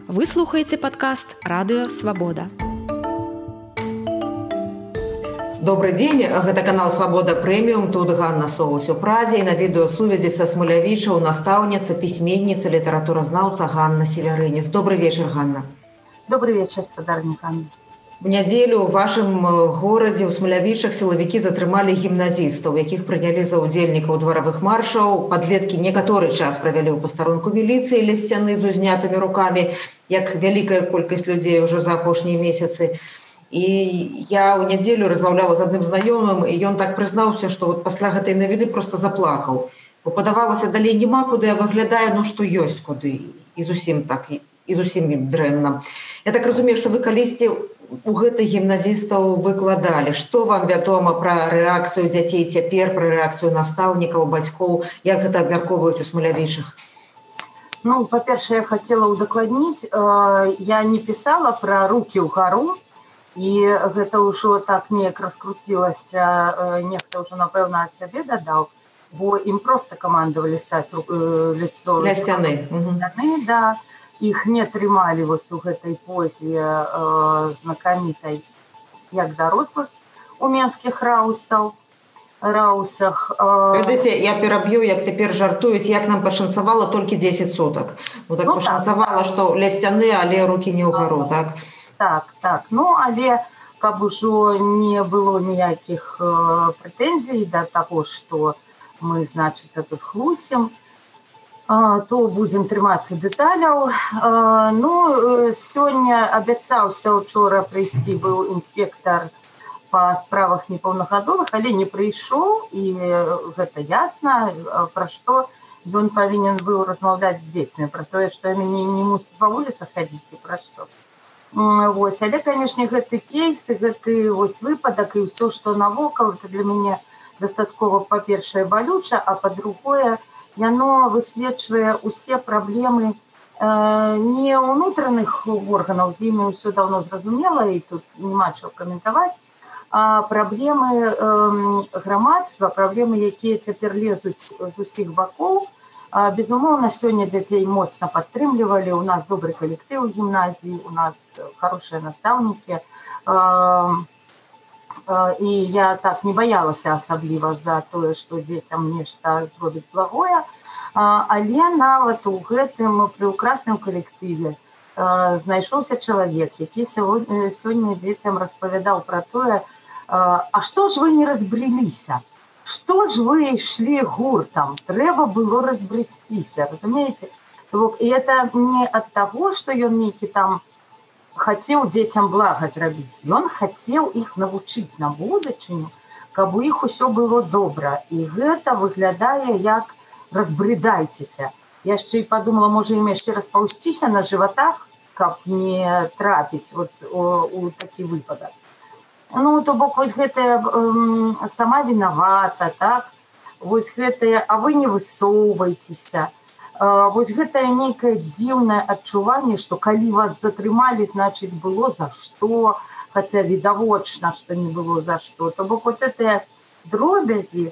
Вы слухаеце падкаст «Радыё Свабода». Добрый дзень, гэта канал «Свабода Прэміум», тут Ганна Соус у Празе, і на відэасувязі са Смалявічаў настаўніца, пісьменніца, літаратуразнаўца Ганна Севярынец. Добрый вечар, Ганна. Добрый вечар, спадарня Ганна. В нядзелю ў вашым горадзе ў Смалявічах сілавікі затрымалі гімназістаў, якіх прынялі за ўдзельнікаў дваравых маршаў. Падлеткі некаторы час правялі ў пастарунку міліцыі ля сцяны з узнятымі рукамі, як вялікая колькасць людзей ужо за апошнія месяцы. І я ў нядзелю размаўляла з адным знаёмым, і ён так прызнаўся, што вот пасля гэтай навіны проста заплакаў. Бо падавалася, далей няма куды, а выглядае, што ёсць куды. І зусім так, і зусім дрэнна. Я так разумею, што вы калісьці у гэтых гімназістаў выкладалі. Што вам вядома пра рэакцыю дзяцей цяпер, пра рэакцыю настаўнікаў, бацькоў, як гэта абмяркоўваюць у Смалявічах? Ну, па-першае, я хацела ўдакладніць, я не пісала пра рукі ўгару, і гэта ўжо так неяк раскруцілася, нехта ўжо, напэўна, ад сябе дадаў, бо ім проста камандавалі стаць лицо ля сцяны. Да. Іх не трымалі вось у гэтай позе знакамітай, як дарослых у менскіх раусах. Ведаеце, я пераб'ю, як цяпер жартуюць, як нам пашанцавала толькі 10 сутак. Ну так пашанцавала, што ля сцяны, але рукі не ўгару, так? Так. Ну, але каб ужо не было ніякіх прэтэнзій да таго, што мы, значыць, тут хлусім, то будзем трымацца дэталяў. Ну, сёння абяцаўся учора прыйсці быў інспектар па справах непаўнагадовых, але не прыйшоў, і гэта ясна, пра што ён павінен быў размаўляць з дзецьмі, пра тое, што яны не мусяць па вуліцах хадзіць, і пра што. Вось, але, канешне, гэты кейс, гэты вось выпадак і ўсё, што навокал, это для мяне дастаткова, па-першае, балюча, а па-другое, яно высвечвае ўсе праблемы не ўнутраных органаў, з імі ўсё даўно зразумела, і тут няма чаго каментаваць, а праблемы грамадства, праблемы, якія цяпер лезуць з усіх бакоў. Безумоўна, сёння дзяцей моцна падтрымлівалі, у нас добры калектыў у гімназіі, у нас хорошыя настаўнікі, і я так не баялася асабліва за тое, што дзецям нешта зробіць благое, але нават у гэтым прыўкрасным калектыве знайшоўся чалавек, які сёння дзецям распавядаў пра тое, а што ж вы не разбрыліся? Што ж вы ішлі гуртам? Трэба было разбрысціся, разумееце? І это не ад таго, што ён нейкі там хацеў дзецям блага зрабіць. Ён хацеў іх навучыць на будучыню, каб у іх усё было добра. І гэта выглядае як разбрыдайцеся. Я яшчэ і падумала, можа ім яшчэ распаўсціся на жыватах, каб не трапіць у такі выпадак. Ну, то бок, вось гэтая сама вінавата, так? Вось гэтая, а вы не высоўвайцеся. Вось гэтае нейкае дзіўнае адчуванне, што калі вас затрымалі, значыць, было за што, хаця відавочна, што не было за што. То бок, вот гэтыя дробязі,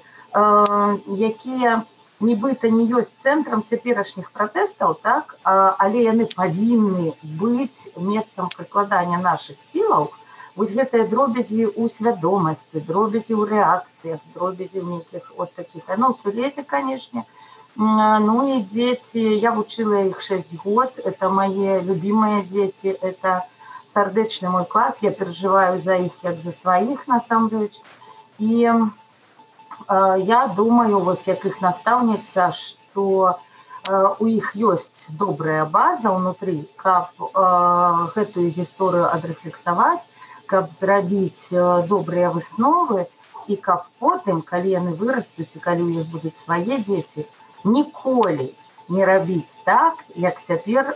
якія нібыта не ёсць цэнтрам цяперашніх пратэстаў, так? Але яны павінны быць месцам прыкладання нашых сілаў. Вось гэтыя дробязі ў свядомасці, дробязі ў рэакцыях, дробязі ў нейкіх от такіх. Яно ўсё лезе, канешне. Ну і дзеці, я вучыла іх 6 год, это мае любімыя дзеці, это сардэчны мой клас, я перажываю за іх як за сваіх, насамрэч. І я думаю, вось як іх настаўніца, што у іх ёсць добрая база ўнутры, каб гэтую гісторыю адрэфлексаваць, каб зрабіць добрыя высновы, і каб потым, калі яны вырастуць і калі ў іх будуць свае дзеці, ніколі не рабіць так, як цяпер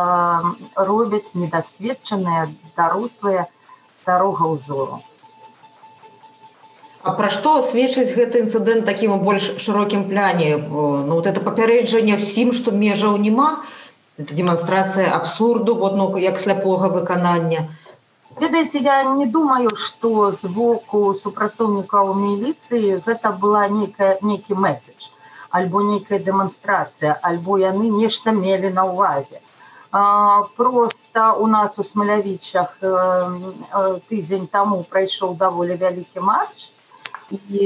робяць недасведчаныя, дарослыя старога ўзору. А пра што сведчыць гэты інцыдэнт такім у больш шырокім пляне? Ну, вот это папярэджанне ўсім, што межаў няма? Это дэманстрацыя абсурду, як сляпога выканання? Ведаеце, я не думаю, што з боку супрацоўнікаў міліцыі гэта была нейкі месседж, альбо нейкая дэманстрацыя, альбо яны нешта мелі на ўвазе. Просто у нас у Смалявічах тыдзень таму прайшоў даволі вялікі марш, і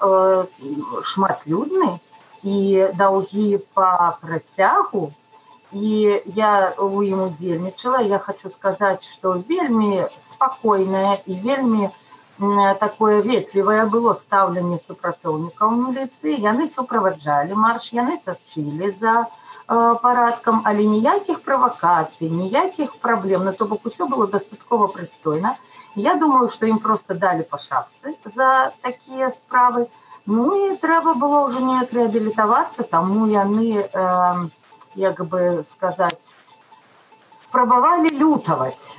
шматлюдны, і даўгі па працягу, і я у ім удзельнічала. Я хочу сказаць, што вельмі спакойнае і вельмі такое ветлівае было стаўленне супрацоўнікаў міліцыі. Яны суправаджалі марш, яны сачылі за парадкам, але ніякіх правакацый, ніякіх праблем. То бок усё было дастаткова прыстойна. Я думаю, што ім проста далі па шапцы за такія справы. Ну і трэба было ўжо неяк рэабілітавацца, таму яны, як бы сказаць, спрабавалі лютаваць.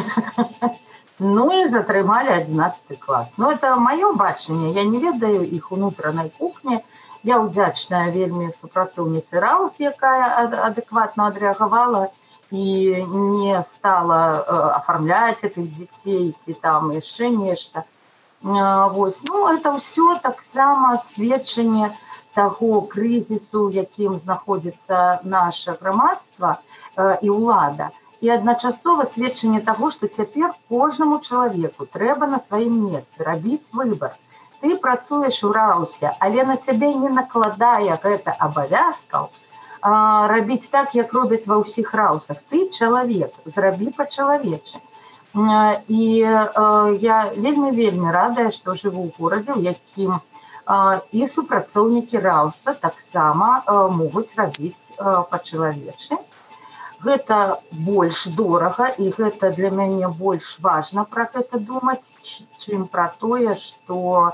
Ну і затрымалі 11 клас. Ну, это маё бачанне, я не ведаю іх унутранай кухні. Я ўдзячная вельмі супрацоўніцы РАУС, якая адэкватна адрэагавала і не стала афармляць гэтых дзяцей ці там яшчэ нешта. Вось. Ну, это ўсё таксама сведчанне таго крызісу, у якім знаходзіцца наша грамадства і ўлада. І адначасова сведчанне таго, што цяпер кожнаму чалавеку трэба на сваім месцы рабіць выбар. Ты працуеш у РАУСе, але на цябе не накладае гэта абавязкаў рабіць так, як робяць ва ўсіх РАУСах. Ты чалавек, зрабі па-чалавечы. І я вельмі радая, што жыву ў горадзе, у якім і супрацоўнікі РАУСа таксама могуць рабіць па-чалавечы. Гэта больш дорага, і гэта для мяне больш важна пра гэта думаць, чым пра тое, што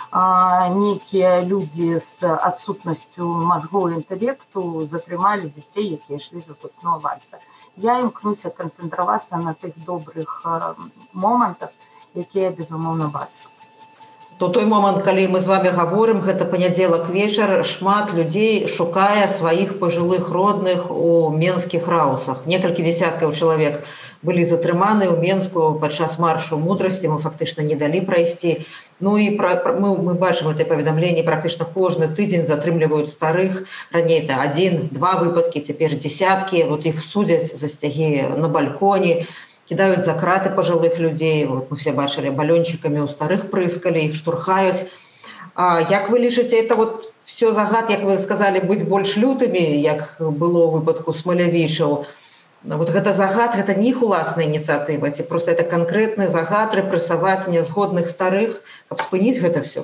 нейкія людзі з адсутнасцю мазгоў і інтэлекту затрымалі дзяцей, якія ішлі з выпускного вальса. Я імкнуся канцэнтравацца на тых добрых момантах, якія я, безумоўна, бачу. Той момант, калі мы з вами гаворым, гэта панядзелак вечар, шмат людзей шукае сваіх пажылых родных у менскіх РАУСах. Некалькі дзесяткаў чалавек былі затрыманы ў Менску падчас маршу мудрасці, мы фактычна не далі прайсці. Ну і мы бачым гэтае паведамленне, практычна кожны тыдзень затрымліваюць старых. Раней это 1-2 выпадкі, цяпер дзесяткі. Вот іх судзяць за сцягі на балконе, кидают за краты пожилых людей. Вот мы все бачили, баллончиками у старых прыскали, их штурхают. Як вы лічыце, это вот все загад, як вы сказали, быть больш лютымі, як было ў выпадку Смалявічаў. Вот гэта загад, гэта не іх уласная ініцыятыва, ці просто это конкретны загад рэпрэсаваць нязгодных старых, каб спыніць гэта все?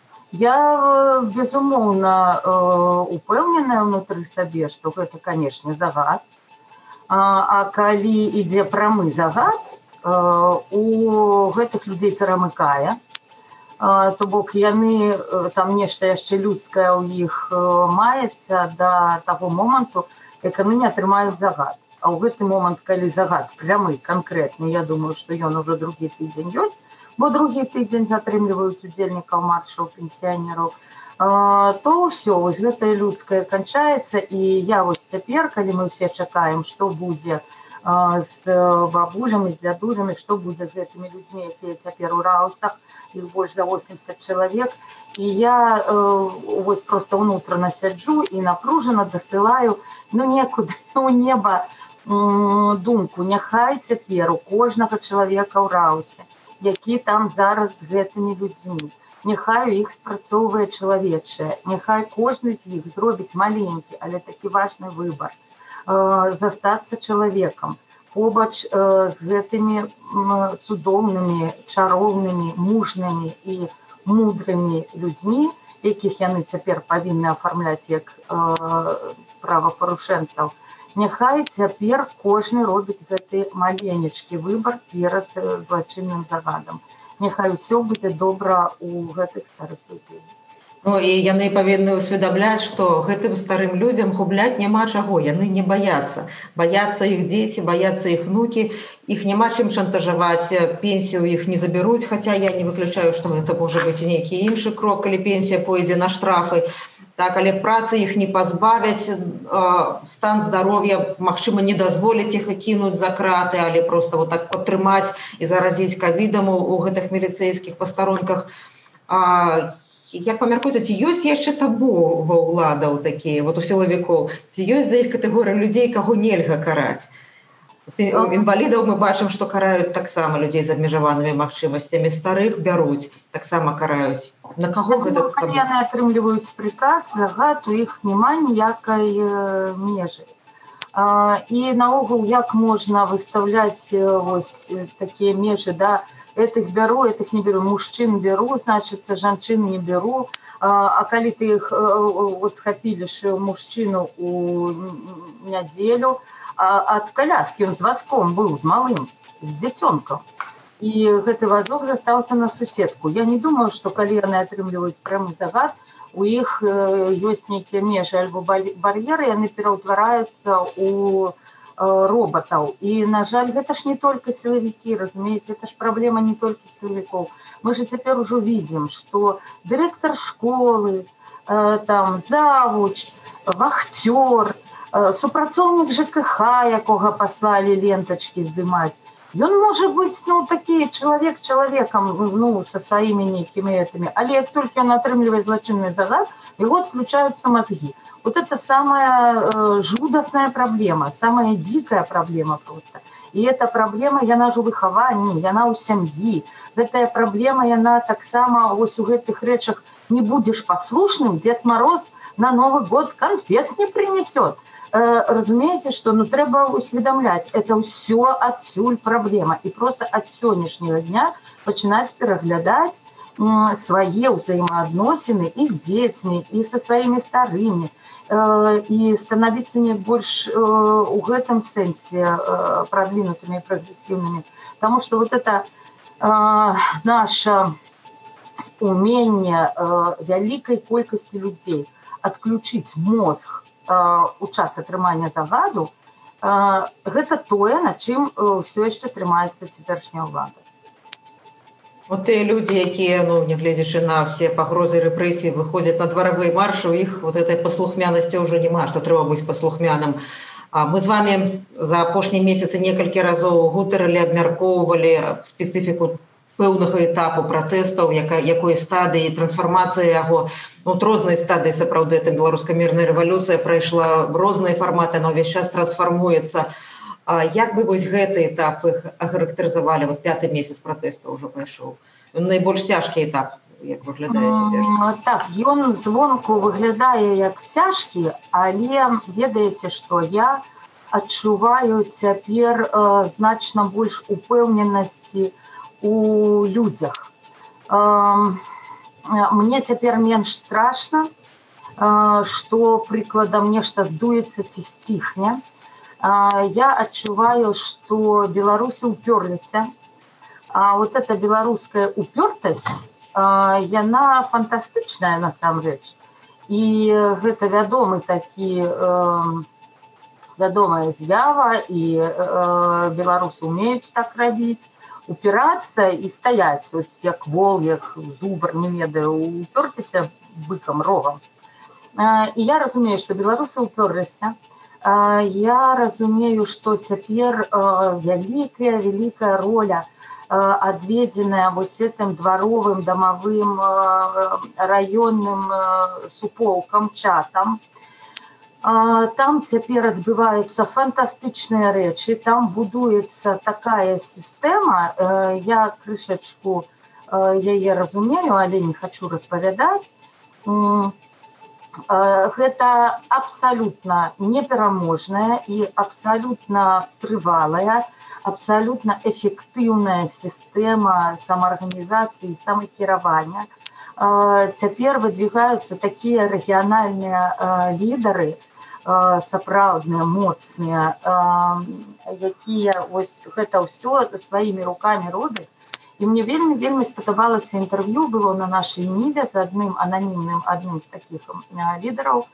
Я, безумоўна, упэўненая ўнутры сабе, што гэта, канешне, загад. А калі ідзе прамы загад, у гэтых людзей перамыкае, то бок яны, там нешта яшчэ людскае ў іх маецца да таго моманту, як яны не атрымаюць загад. А ў гэты момант, калі загад прямы, канкрэтны, я думаю, што ён ужо другі тыдзень ёсць, бо другі тыдзень затрымліваюць удзельнікаў маршаў, пенсіянераў, то ўсё, вось гэтае людскае канчаецца. І я вось цяпер, калі мы ўсе чакаем, што будзе з бабулямі, з дзядулямі, што будзе з гэтымі людзьмі, якія цяпер у РАУСах, іх больш за 80 чалавек, і я вось проста ўнутрана сяджу і напружана дасылаю, некуды ў неба думку, няхай цяпер у кожнага чалавека ў РАУсе, які там зараз з гэтымі людзьмі, няхай іх спрацоўвае чалавечае, няхай кожны з іх зробіць маленькі, але такі важны выбар, застацца чалавекам, побач з гэтымі цудоўнымі, чароўнымі, мужнымі і мудрымі людзьмі, якіх яны цяпер павінны афармляць як правапарушэнцаў. Няхай цяпер кожны робіць гэты маленечкі выбар перад злачынным загадам. Няхай усё будзе добра у гэтых старых людзей. Ну і яны павінны ўсведамляць, што гэтым старым людзям губляць няма чаго, яны не баяцца. Баяцца іх дзеці, баяцца іх внукі, іх няма чым шантажаваць, пенсію іх не забяруць, хаця я не выключаю, што гэта можа быць і нейкі іншы крок, калі пенсія пойдзе на штрафы. Так, але працы іх не пазбавяць, стан здароўя, магчыма, не дазволіць іх і кінуць за краты, але проста вот так падтрымаць і заразіць ковідам у гэтых міліцэйскіх пастаронках. Як вы мяркуеце, ці ёсць яшчэ табу ва ўладаў такія, вот у сілавікоў? Ці ёсць для іх катэгорыя людзей, каго нельга караць? Інвалідаў мы бачым, што караюць таксама людзей з абмежаванымі магчымасцямі, старых бяруць, таксама караюць. На каго гэта? Калі яны атрымліваюць прыказ, загад, у іх няма ніякай межы. І наогул, як можна выстаўляць вось такія межы, да, этых бяру, этых не беру, мужчын беру, значыцца, жанчын не беру, а калі ты іх схапіліш мужчыну у нядзелю, ад каляскі, ён з вазком быў, з малым, з дзіцёнкам. І гэты вазок застаўся на суседку. Я не думаю, што калі яны атрымліваюць прямы загад, у іх ёсць нейкія межы альбо бар'еры, яны пераўтвараюцца ў роботаў. І, на жаль, гэта ж не толькі сілавікі, разумееце, это ж праблема не толькі сілавікоў. Мы же цяпер ужо видим, што дырэктар школы, там, завуч, вахцёр, супрацоўнік ЖКХ, якога паслалі лентачкі здымаць, ён можа быць, ну, такі чалавек чалавекам, ну, са сваімі нейкімі этамі, але як толькі ён атрымлівае злачынны загад, яго адключаюцца мозги. Вот это самая жудасная проблема, самая дикая проблема просто. И эта проблема, яна ж у выхаванні, яна ў сям'і. Гэтая праблема, яна таксама вось у гэтых рэчах не будзеш паслушным, Дед Мороз на Новый год конфет не принесет. Разумееце, што ну, трэба усведамляць, это ўсё адсюль праблема. І просто ад сённяшняга дня пачынаць пераглядаць свае ўзаемаадносіны і з дзецьмі, і са сваімі старымі, і становіцца не больш у гэтым сэнсе продвинутымі і прагрэсіўнымі. Таму што вот это наше уменне вялікай колькасці людзей адключыць мозг у час атрымання загаду, гэта тое, на чым ўсё яшчэ трымаецца цяперашняя ўлада. Вот тыя людзі, якія, ну, нягледзячы на все пагрозы рэпрэсій, выходзяць на дваравыя маршы, у іх вот этой паслухмянасці ўжо няма, што трэба быць паслухмяным. Мы з вами за апошнія месяцы некалькі разоў гутарылі, абмяркоўвалі спецыфіку пэўнага этапу пратэстаў, якой стадыі трансфармацыі яго, ну, рознай стадыі сапраўды, там беларуская мірная рэвалюцыя прайшла розныя фарматы, она ўвесь час трансфармуецца. Як бы вось гэты этап іх ахарактарызавалі? Вот 5-й месяц пратэстаў ўжо пайшоў. Найбольш цяжкі этап, як выглядае цяпер? Так, ён звонку выглядае як цяжкі, але ведаеце, што я адчуваю цяпер значна больш упэўненасці у людзях. Мне цяпер менш страшна, што прыкладам нешта здуецца ці сціхне. Я адчуваю, што беларусы ўпёрліся. Вот эта беларуская упёртасць, яна фантастычная насамрэч. І гэта вядомы такі, вядомая з'ява, і беларусы умеюць так рабіць. Упирацца і стаяць, ось як вол, як зубр, не ведаю, упёрціся быкам, рогам. І я разумею, што беларусы упёрліся. Я разумею, што цяпер вялікая роля адведзеная вось гэтым дваровым, дамавым, раённым суполкам, чатам. Там цяпер адбываюцца фантастычныя рэчы, там будуецца такая сістэма, я крышачку яе разумею, але не хачу распавядаць. Гэта абсалютна непераможная і абсалютна трывалая, абсалютна эфектыўная сістэма самаарганізацыі і самакіравання. Цяпер выдвигаюцца такія рэгіянальныя лідары, сапраўдныя, моцныя, якія ось гэта ўсё сваімі рукамі робяць. І мне вельмі спадабалася інтэрв'ю, было на нашай ніве з адным з такіх лідараў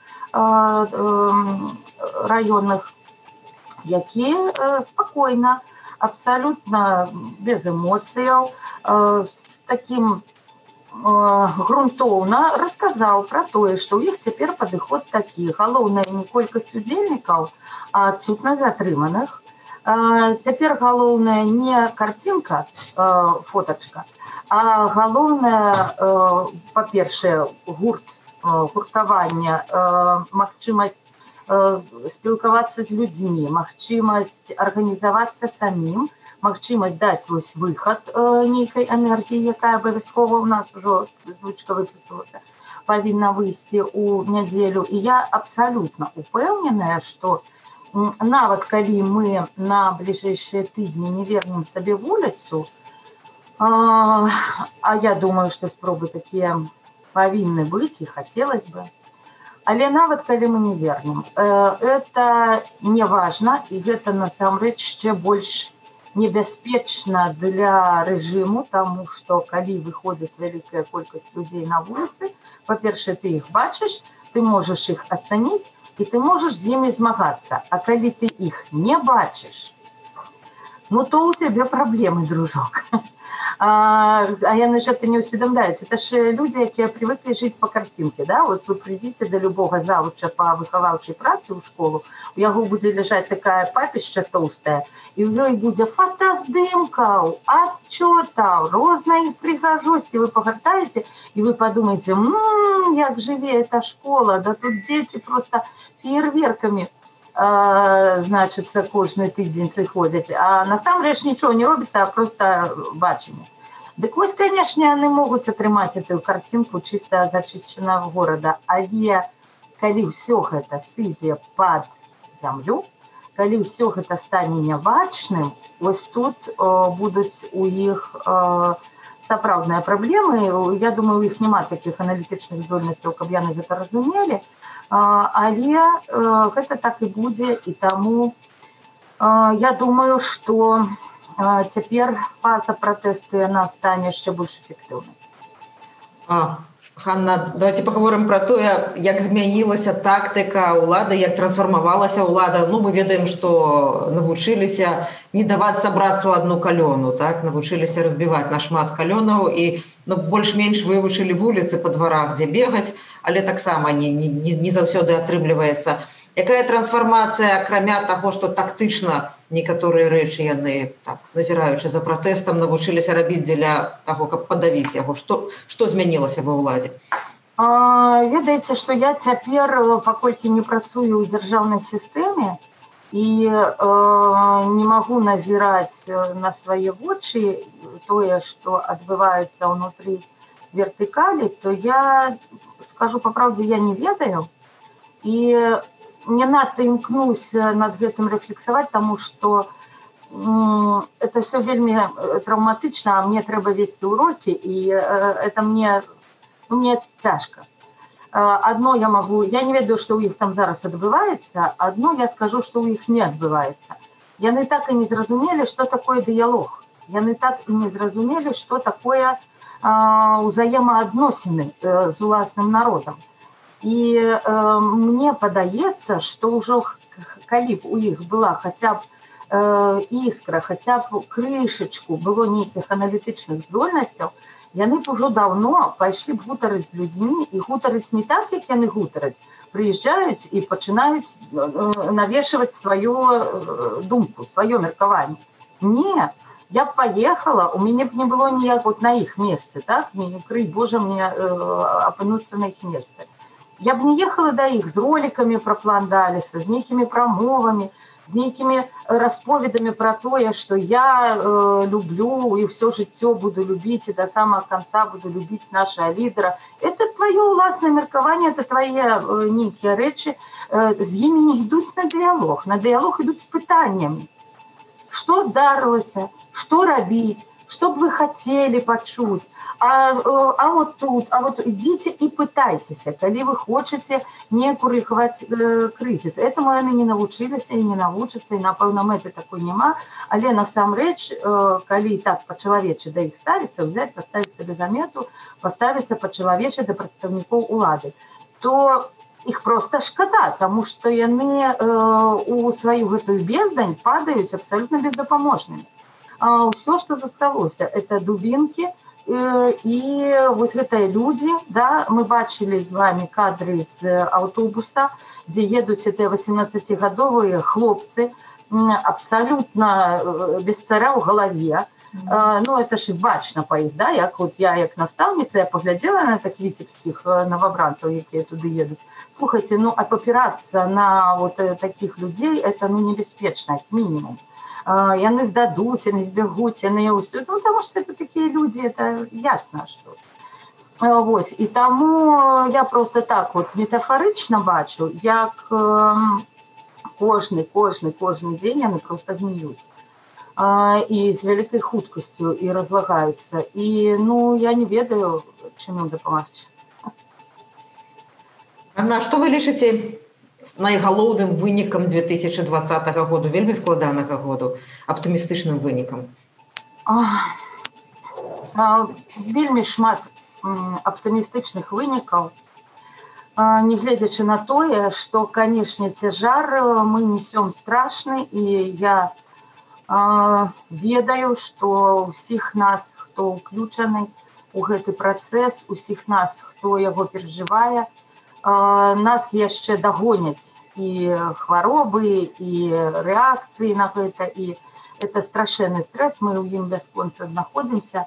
раённых, які спакойна, абсалютна без эмоцыяў, з такім грунтоўна расказаў пра тое, што ў іх цяпер падыход такі. Галоўнае не колькасць удзельнікаў, а адсутнасць затрыманых. Цяпер галоўная не карцінка, фотачка, а галоўная, па-першае, гуртаванне, магчымасць спілкавацца з людзьмі, магчымасць арганізавацца самім, магчымасць даць вось выхад нейкай энергіі, якая абавязкова ў нас ужо звычка выпрацавалася, павінна выйсці ў нядзелю. І я абсалютна упэўненая, што нават калі мы на бліжэйшыя тыдні не вернем сабе вуліцу, а я думаю, што спробы такія павінны быць і хацелось бы, але нават калі мы не вернем, это не важна, і гэта насамрэч яшчэ больш небяспечна для рэжыму, таму што калі выходзіць вялікая колькасць людзей на вуліцы, па-першае, ты іх бачыш, ты можаш іх ацаніць, і ты можаш з імі змагацца. А калі ты іх не бачыш, ну то у цябе праблемы, дружок. А яны ж это не усведомляюць. Это ж людзі, якія прывыклі жыць па карцінке, да? Вот вы прыйдзіце да любога завуча па выхаваўчай працы ў школу, у яго будзе ляжаць такая папішча тоўстая, і ў ёй будзе фотаздымкаў, адчётаў, рознай прыгажосці. Вы пагартаеце, і вы падумаеце, як жыве эта школа, да тут дзеці проста феерверкамі, значыцца, кожны тыдзень сыходзяць. А насамрэч нічого не робіцца, а проста бачанне. Дык вось, канешне, яны могуць атрымаць эту карцінку чыста зачышчанага горада. Але калі ўсё гэта сыдзе пад зямлю, калі ўсё гэта стане нябачным, вось тут будуць у іх сапраўдныя праблемы. Я думаю, у іх няма такіх аналітычных здольнасцяў, каб яны гэта разумелі. Але гэта так і будзе, і таму я думаю, што цяпер фаза пратэсту яна стане яшчэ больш эфектыўнай. Ханна, давайте паговорым пра тое, як змянілася тактыка ўлады, як трансфармавалася ўлада. Ну, мы ведаем, што навучыліся не даваць сабрацца ў адну калёну, так? Навучыліся разбіваць на шмат калёнаў і больш-менш вывучылі вуліцы па дварах, дзе бегаць, але таксама не заўсёды атрымліваецца. Якая трансфармацыя, акрамя таго, што тактычна некаторыя рэчы яны, так, назіраючы за пратэстам, навучыліся рабіць дзеля таго, каб падавіць яго? Што змянілася ва ўладзе? Ведаеце, што я цяпер, паколькі не працую ў дзяржаўнай сістэме і не магу назіраць на свае вочы тое, што адбываецца ўнутры вертыкалі, то я скажу па праўдзе, я не ведаю. І не надта імкнуся над гэтым рэфлексаваць, таму што это все вельмі траўматычна, а мне трэба весці урокі, і это мне цяжка. Адно я не ведаю, што ў іх там зараз адбываецца, адно я скажу, што ў іх не адбываецца. Яны так і не зразумелі, што такое дыялог. Яны так і не зразумелі, што такое ўзаемаадносіны з уласным народам. І мне падаецца, што ўжо калі б у іх была хаця б іскра, хаця б крышачку было нейкіх аналітычных здольнасцяў, яны б ужо даўно пайшлі б гутарыць з людзьмі, і гутарыць не так, як яны гутараць. Прыязджаюць і пачынаюць навешваць сваю думку, сваё меркаванне. Не, я б паехала, у мяне б не было ніяк вот на іх месцы, так? Крый Божа мне апынуцца на іх месцы. Я б не ехала да іх з ролікамі пра план Далеса, з нейкімі прамовамі, з нейкімі расповедамі пра тое, што я люблю і ўсё жыццё буду любіць і да самага канца буду любіць нашага лідара. Это твоё ўласнае меркаванне, это твае нейкія рэчы, з імі не ідуць на дыялог. На дыялог ідуць з пытаннямі. Што здарылася, што рабіць, што б вы хацелі пачуць, а вот тут, а вот ідзіце і пытайцеся, калі вы хочаце не курыхаваць крызіс. Этаму яны не навучыліся і не навучацца, і, напэўна, мэты такой няма, але насамрэч, калі так па-чалавечы да іх ставіцца, взяць, паставіць сабе замету, паставіцца па-чалавечы да прадстаўнікоў улады, то іх проста шкада, таму што яны у сваю гэтую бездань падаюць абсалютна бездапаможнымі. Ўсё, што засталося, это дубінкі, і вось гэтыя людзі, да, мы бачылі з вами кадры з аўтобуса, дзе едуць гэтыя 18-гадовыя хлопцы, абсалютна без цара ў галаве, Ну, это ж бачна па іх, да? Я як настаўніца, я паглядзела на так віцебскіх новобранцаў, якія туды едуць. Слухайте, ну, опираться на вот таких людей, это, ну, небеспечно, как минимум. Яны сдадут, яны сбегут, яны ўсё. Ну, потому что это такие люди, это ясно, что. Вот. И тому я просто так вот метафорично бачу, як кожны день яны просто гниют. И с великой хуткостью и разлагаются. И, ну, я не ведаю, чым им дапамагчы. Анна, што вы лічыце найгалоўным вынікам 2020 году, вельмі складанага году, аптымістычным вынікам? Вельмі шмат аптымістычных вынікаў, нягледзячы на тое, што, канешне, цяжар мы несём страшны, і я ведаю, што ўсіх нас, хто ўключаны ў гэты працэс, усіх нас, хто яго перажывае, нас яшчэ дагоняць і хваробы, і рэакцыі на гэта, і это страшэнны стрэс, мы ў ім бясконца знаходзімся,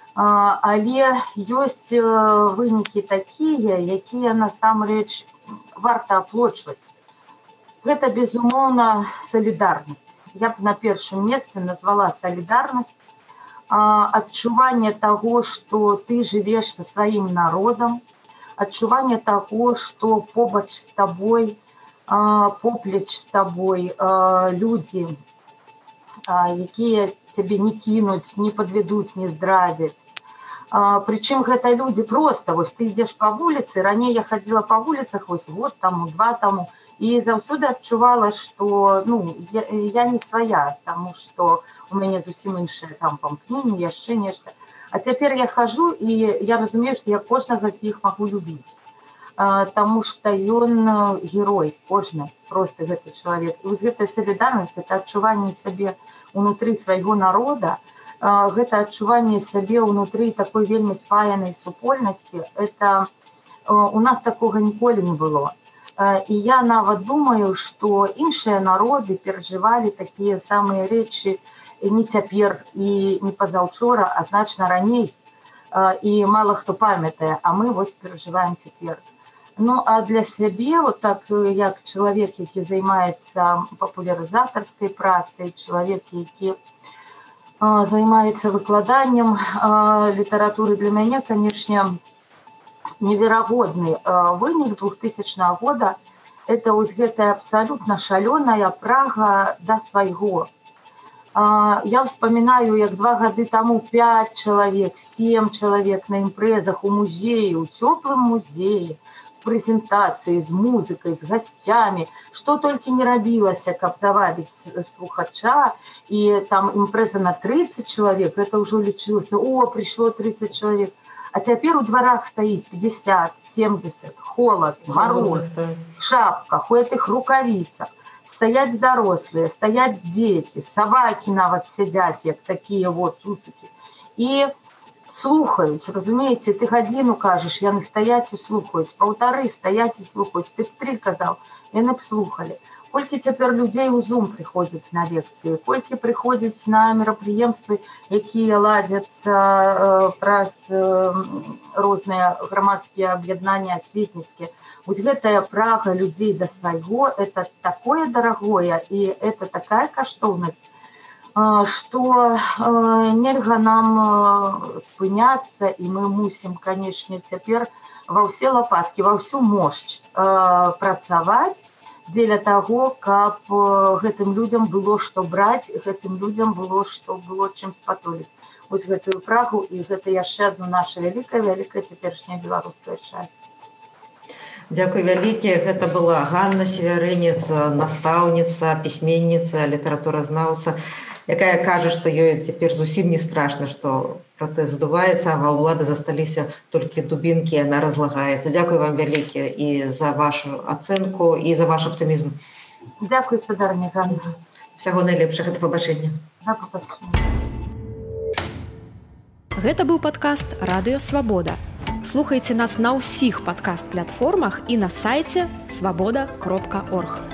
але ёсць вынікі такія, якія насамрэч варта аплочваць. Гэта, безумоўна, салідарнасць. Я б на першым месцы назвала салідарнасць, адчуванне таго, што ты жывеш са сваім народам, адчуванне таго, што побач з табой, поплеч з табой людзі, якія цябе не кінуць, не падведуць, не здрадзяць. Прычым гэта людзі проста, вось ты ідзеш па вуліцы, раней я хадзіла па вуліцах, вось год таму, 2 таму, і заўсёды адчувала, што, ну, я не свая, таму што у мяне зусім іншыя там памкненні, яшчэ нешта. А цяпер я хожу, і я разумею, што я кожнага з іх магу любіць. Таму што ён герой, кожны, проста гэты чалавек. І вось гэтая салідарнасць, гэта адчуванне сябе ўнутры свайго народа, гэта адчуванне сябе ўнутры такой вельмі спаянай супольнасці, это у нас такога ніколі не было. І я нават думаю, што іншыя народы перажывалі такія самыя рэчы не цяпер і не пазаўчора, а значна раней. І мала хто памятае, а мы вось перажываем цяпер. Ну, а для сябе, вот так, як чалавек, які займаецца папулярызатарскай працай, чалавек, які займаецца выкладаннем літаратуры, для мяне, канешне, неверагодны вынік 2000 года – это вось гэтая абсалютна шалёная прага да свайго. Я вспоминаю, як 2 гады таму 5 чалавек, 7 чалавек на імпрэзах у музеі, у цёплым музеі, з прэзентацыяй, з музыкай, з гасцямі, што толькі не рабілася, каб завабіць слухача, і там імпрэза на 30 чалавек, гэта ўжо лічылася, о, прыйшло 30 чалавек. А цяпер у дварах стаіць 50, 70, холад, мароз, шапках, у гэтых рукавіцах. Стаяць дарослыя, стаяць дзеці, сабакі нават сядзяць, як такія вот цуцыкі. І слухаюць, разумееце, ты гадзіну кажаш, яны стаяць і слухаюць, 1,5 стаяць і слухаюць, ты 3 казаў, яны б слухалі. Колькі цяпер людзей у Zoom прыходзяць на лекцыі, колькі прыходзяць на мерапрыемствы, якія ладзяцца праз розныя грамадскія аб'яднання асветніцкія. Вот гэтая прага людзей да свайго, это такое дарагое, і это такая каштоўнасць, што нельга нам спыняцца, і мы мусім, канешне, цяпер ва ўсе лапаткі, ва ўсю мощь працаваць, дзеля таго, каб гэтым людзям было што браць, гэтым людзям было чым спатоліць. Вось гэтую прагу, і гэта яшчэ адно наша вялікая цяперашняя беларуская шчасце. Дзякуй вялікі. Гэта была Ганна Севярынец, настаўніца, пісьменніца, літаратуразнаўца, якая кажа, што ёй цяпер зусім не страшна, што пратэз здуваецца, а ва ўлады засталіся толькі дубінкі, яна разлагаецца. Дзякуй вам вялікі і за вашу ацэнку, і за ваш аптымізм. Дзякуй, спадарня Ганна. Усяго найлепшага, да пабачэння. Да пабачэння. Гэта быў падкаст «Радыё Свабода». Слухайце нас на ўсіх падкаст-платформах і на сайце свабода.орг.